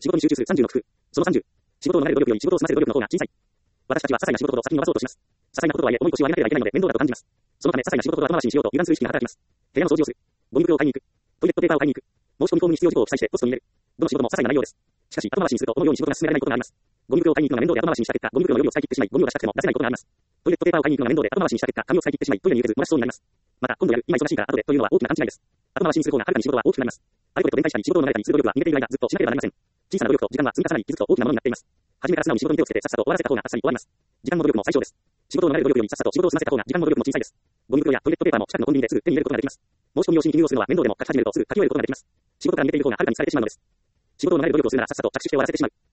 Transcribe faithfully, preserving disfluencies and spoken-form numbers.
仕事に集中するさんじゅうの工夫。そのさんじゅう。仕事を逃れる努力より仕事を済ませる努力の方が小さい。私たちは些細な仕事ほど先に伸ばそうとします。些細なこととはいえ重い腰を上げなければいけないので面倒だと感じます。そのため些細な仕事ほど後回しにしようと油断する意識が働きます。部屋の掃除をする。ゴミ袋を買いに行く。トイレットペーパーを買いに行く。申し込みフォームに必要事項を記載してポストに入れる。どの仕事も些細な内容です。しかし後回しにすると思うように仕事が進められないことがあります。ゴミ袋を買いに行くのが面倒で後回しにした結果、ゴミ袋の容量を使い切ってしまい、ゴミを出したくても出せないことがあります。トイレットペーパーを買いに行くのが面倒で後回しにした結果、紙を使い切ってしまい、トイレに行けず漏らしそうになります。また、今度やる、今忙しいから後でというのは大きな勘違いです。後回しにする方がはるかに仕事は大きくなります。あれこれと連帯したり仕事を逃れたりする努力は逃げている間ずっとしなければなりません。小さな努力と時間は積み重なり気づくと大きなものになっています。初めから素直に仕事に手をつけてさっさと終わらせた方があっさり終わります。時間も努力も最小です。仕事を逃れる努力よりさっさと仕事を済ませた方が時間も努力も小さいです。ゴミ袋やトイレットペーパーも近くのコンビニですぐ手に入れることができます。申し込み用紙に記入をするのは面倒でも書き始めるとすぐ書き終えることができます。仕事から逃げている方がはるかに疲れてしまうのです。仕事を逃れる努力をするならさっさと着手して終わらせてしまう。